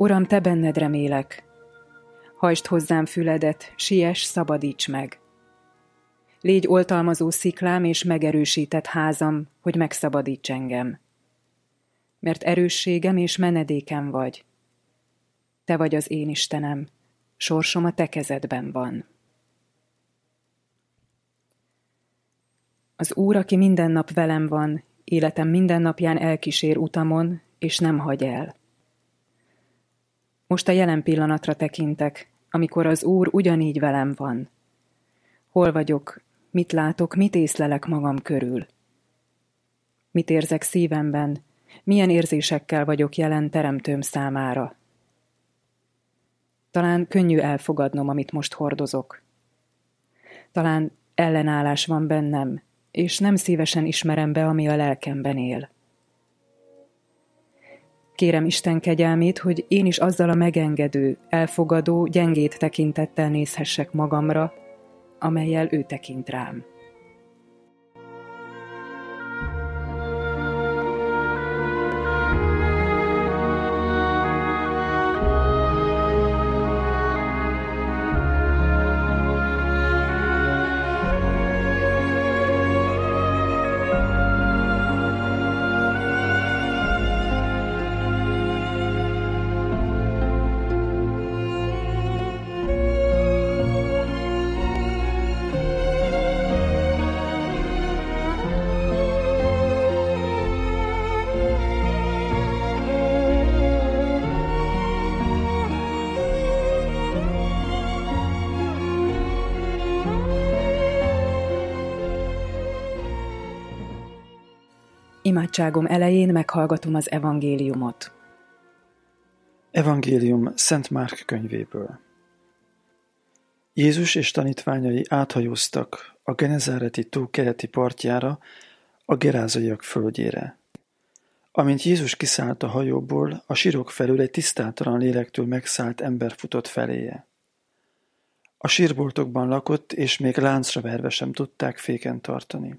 Uram, te benned remélek. Hajtsd hozzám füledet, siess, szabadíts meg. Légy oltalmazó sziklám és megerősített házam, hogy megszabadíts engem. Mert erősségem és menedékem vagy. Te vagy az én Istenem, sorsom a te kezedben van. Az Úr, aki minden nap velem van, életem minden napján elkísér utamon, és nem hagy el. Most a jelen pillanatra tekintek, amikor az Úr ugyanígy velem van. Hol vagyok, mit látok, mit észlelek magam körül? Mit érzek szívemben, milyen érzésekkel vagyok jelen Teremtőm számára? Talán könnyű elfogadnom, amit most hordozok. Talán ellenállás van bennem, és nem szívesen ismerem be, ami a lelkemben él. Kérem Isten kegyelmét, hogy én is azzal a megengedő, elfogadó, gyengét tekintettel nézhessek magamra, amellyel ő tekint rám. Imádságom elején meghallgatom az evangéliumot. Evangélium Szent Márk könyvéből. Jézus és tanítványai áthajóztak a Genezáreti tó keleti partjára, a gerázaiak földjére. Amint Jézus kiszállt a hajóból, a sírok felül egy tisztátalan lélektől megszállt ember futott feléje. A sírboltokban lakott, és még láncra verve sem tudták féken tartani.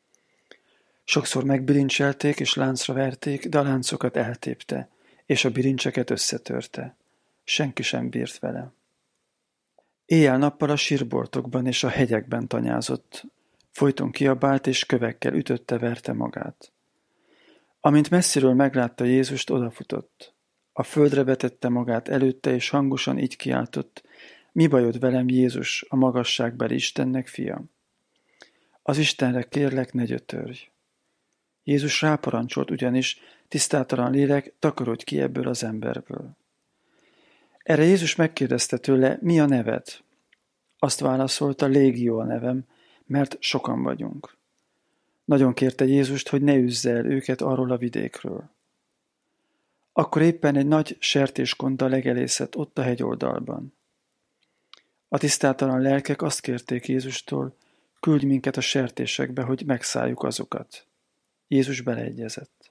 Sokszor megbilincselték és láncra verték, de a láncokat eltépte, és a bilincseket összetörte. Senki sem bírt vele. Éjjel-nappal a sírboltokban és a hegyekben tanyázott, folyton kiabált és kövekkel ütötte-verte magát. Amint messziről meglátta Jézust, odafutott. A földre vetette magát előtte, és hangosan így kiáltott: mi bajod velem, Jézus, a magasságbeli Istennek fia? Az Istenre kérlek, ne gyötörj. Jézus ráparancsolt ugyanis: tisztátalan lélek, takarodj ki ebből az emberből. Erre Jézus megkérdezte tőle: mi a neved? Azt válaszolta: Légió a nevem, mert sokan vagyunk. Nagyon kérte Jézust, hogy ne üzze el őket arról a vidékről. Akkor éppen egy nagy sertéskonda legelészett ott a hegyoldalban. A tisztátalan lelkek azt kérték Jézustól: küldj minket a sertésekbe, hogy megszálljuk azokat. Jézus beleegyezett.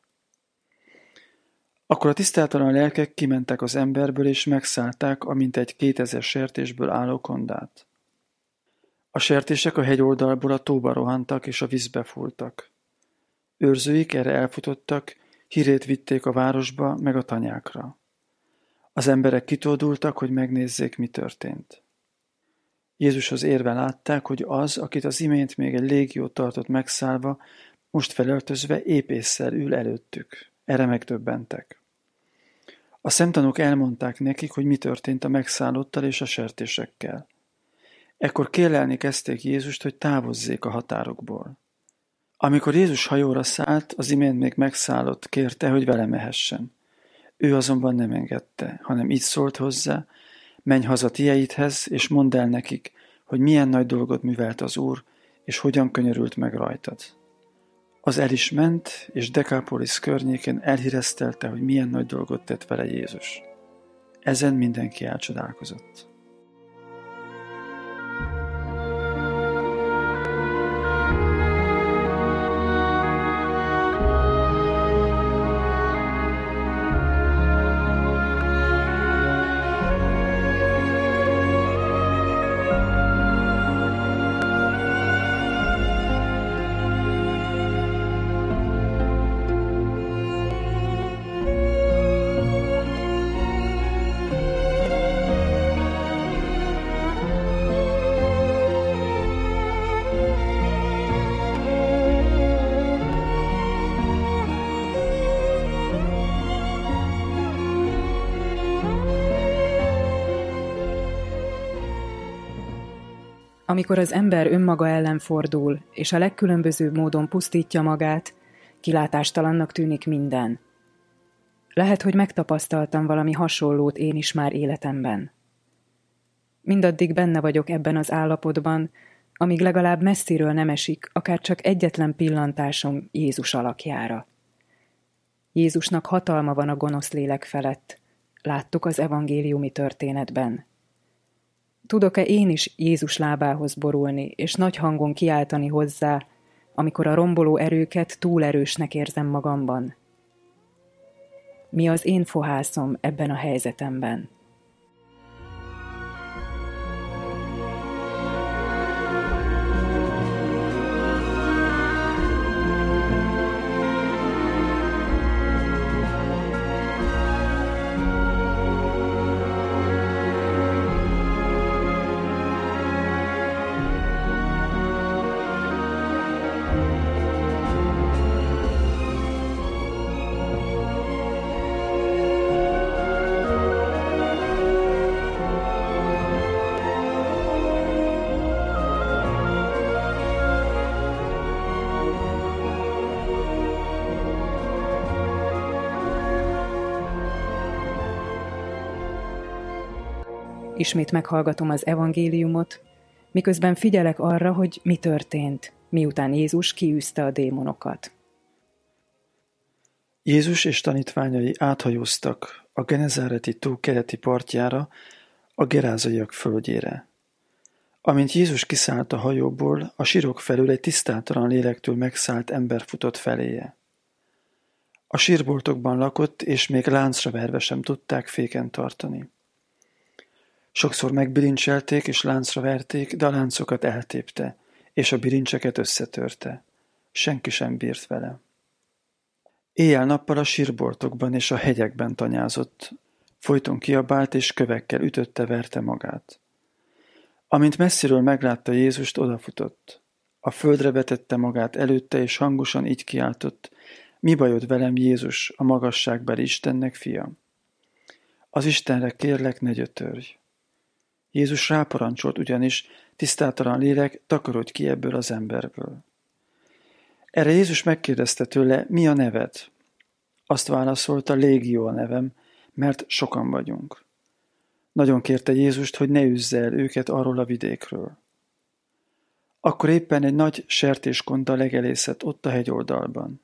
Akkor a tisztátalan lelkek kimentek az emberből, és megszállták a mintegy 2000 sertésből álló kondát. A sertések a hegyoldalból a tóba rohantak, és a vízbe fúltak. Őrzőik erre elfutottak, hírét vitték a városba, meg a tanyákra. Az emberek kitódultak, hogy megnézzék, mi történt. Jézushoz érve látták, hogy az, akit az imént még egy légió tartott megszállva, most felöltözve épp ésszel ül előttük. Erre megdöbbentek. A szemtanúk elmondták nekik, hogy mi történt a megszállottal és a sertésekkel. Ekkor kérlelni kezdték Jézust, hogy távozzék a határokból. Amikor Jézus hajóra szállt, az imént még megszállott kérte, hogy vele mehessen. Ő azonban nem engedte, hanem így szólt hozzá: menj haza tieidhez, és mondd el nekik, hogy milyen nagy dolgot művelt az Úr, és hogyan könyörült meg rajtad. Az el is ment, és Dekápolisz környékén elhíresztelte, hogy milyen nagy dolgot tett vele Jézus. Ezen mindenki elcsodálkozott. Amikor az ember önmaga ellen fordul, és a legkülönbözőbb módon pusztítja magát, kilátástalannak tűnik minden. Lehet, hogy megtapasztaltam valami hasonlót én is már életemben. Mindaddig benne vagyok ebben az állapotban, amíg legalább messziről nem esik akár csak egyetlen pillantásom Jézus alakjára. Jézusnak hatalma van a gonosz lélek felett. Láttuk az evangéliumi történetben. Tudok-e én is Jézus lábához borulni, és nagy hangon kiáltani hozzá, amikor a romboló erőket túl erősnek érzem magamban? Mi az én fohászom ebben a helyzetemben? Ismét meghallgatom az evangéliumot, miközben figyelek arra, hogy mi történt, miután Jézus kiűzte a démonokat. Jézus és tanítványai áthajóztak a Genezáreti tó keleti partjára, a gerázaiak földjére. Amint Jézus kiszállt a hajóból, a sírok felül egy tisztátalan lélektől megszállt ember futott feléje. A sírboltokban lakott, és még láncra verve sem tudták féken tartani. Sokszor megbilincselték és láncra verték, de a láncokat eltépte, és a bilincseket összetörte. Senki sem bírt vele. Éjjel-nappal a sírboltokban és a hegyekben tanyázott, folyton kiabált és kövekkel ütötte-verte magát. Amint messziről meglátta Jézust, odafutott. A földre vetette magát előtte, és hangosan így kiáltott: mi bajod velem, Jézus, a magasságbeli Istennek fia? Az Istenre kérlek, ne gyötörj. Jézus ráparancsolt ugyanis: tisztátalan lélek, takarodj ki ebből az emberből. Erre Jézus megkérdezte tőle: mi a neved? Azt válaszolta: Légió a nevem, mert sokan vagyunk. Nagyon kérte Jézust, hogy ne üzze el őket arról a vidékről. Akkor éppen egy nagy sertéskonda legelészett ott a hegyoldalban.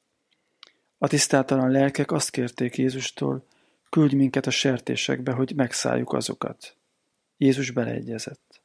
A tisztátalan lelkek azt kérték Jézustól: küldj minket a sertésekbe, hogy megszálljuk azokat. Jézus beleegyezett.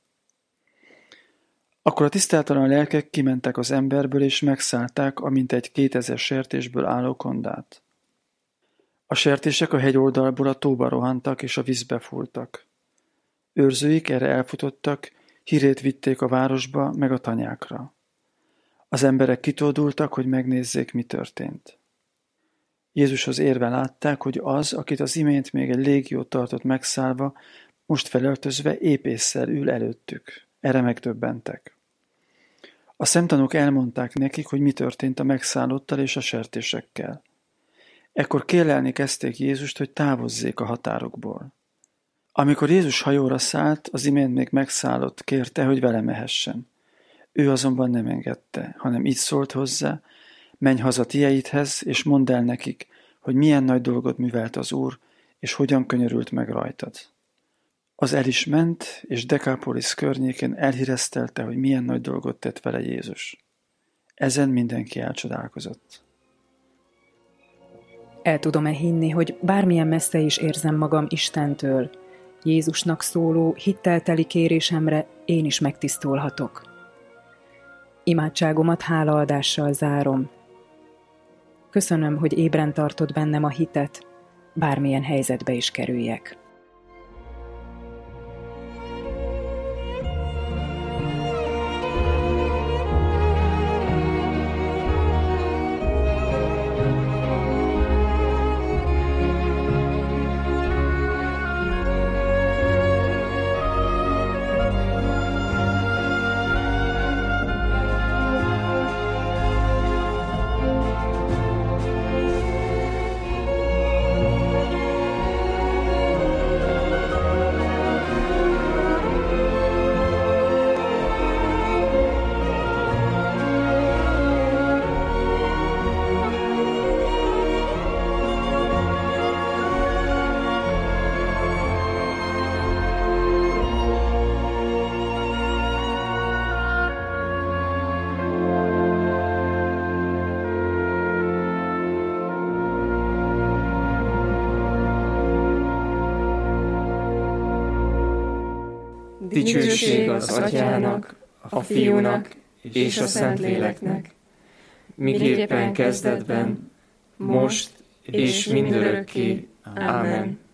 Akkor a tisztátalan lelkek kimentek az emberből, és megszállták a mintegy 2000 sertésből álló kondát. A sertések a hegyoldalból a tóba rohantak, és a vízbe fúltak. Őrzőik erre elfutottak, hírét vitték a városba, meg a tanyákra. Az emberek kitódultak, hogy megnézzék, mi történt. Jézushoz érve látták, hogy az, akit az imént még egy légió tartott megszállva, most felöltözve épp ésszel ül előttük. Erre megdöbbentek. A szemtanúk elmondták nekik, hogy mi történt a megszállottal és a sertésekkel. Ekkor kérlelni kezdték Jézust, hogy távozzék a határokból. Amikor Jézus hajóra szállt, az imént még megszállott kérte, hogy vele mehessen. Ő azonban nem engedte, hanem így szólt hozzá: menj haza tieidhez, és mondd el nekik, hogy milyen nagy dolgot művelt az Úr, és hogyan könyörült meg rajtad. Az el is ment, és Dekápolisz környékén elhíresztelte, hogy milyen nagy dolgot tett vele Jézus. Ezen mindenki elcsodálkozott. El tudom-e hinni, hogy bármilyen messze is érzem magam Istentől, Jézusnak szóló, hittelteli kérésemre én is megtisztulhatok. Imádságomat hálaadással zárom. Köszönöm, hogy ébren tartod bennem a hitet, bármilyen helyzetbe is kerüljek. Dicsőség az Atyának, a Fiúnak és a Szentléleknek, miképpen kezdetben, most és mindörökké. Ámen.